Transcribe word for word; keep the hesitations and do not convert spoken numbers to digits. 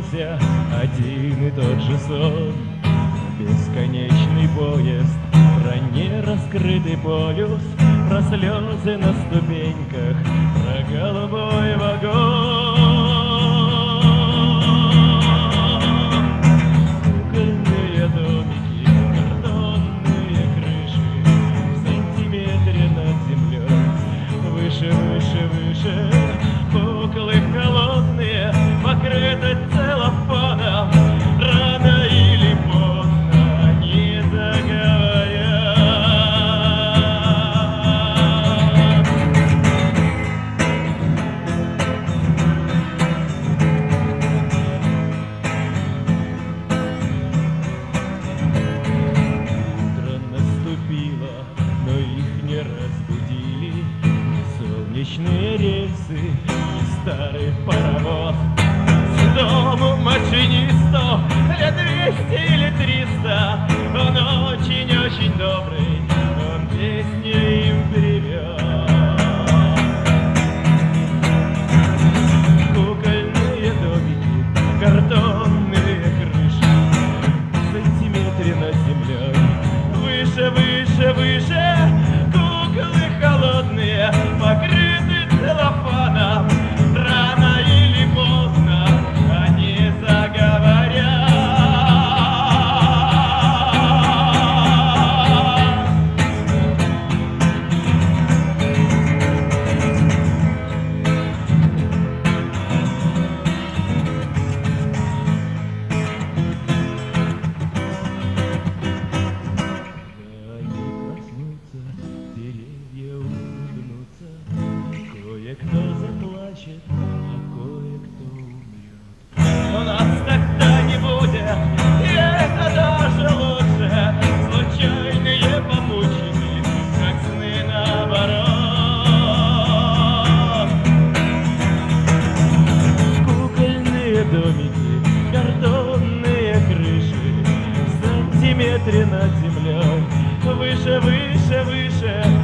снился один и тот же сон. Бесконечный поезд, про нераскрытый полюс, про слезы на ступеньках, про голубой вагон. Кукольные домики, картонные крыши, в сантиметре над землей, выше, выше, выше. Куклы холодные, покрыты целлофаном, рано или поздно они заговорят. Утро наступило, но их не разбудили ни солнечные рельсы, старый паровоз. Седому машинисту лет двести или триста, он очень-очень добрый, он песню им привез. Кукольные домики, картонные крыши, в сантиметре над землей, выше, выше, выше. Куклы холодные, покрыты целлофаном, рано или поздно они заговорят. Они проснутся, деревья улыбнутся, кое-кто заплачет, а кое-кто умрет. Но нас тогда не будет, и это даже лучше. Случайные попутчики, как сны наоборот. Кукольные домики, картонные крыши, в сантиметре над землей, выше, выше, выше.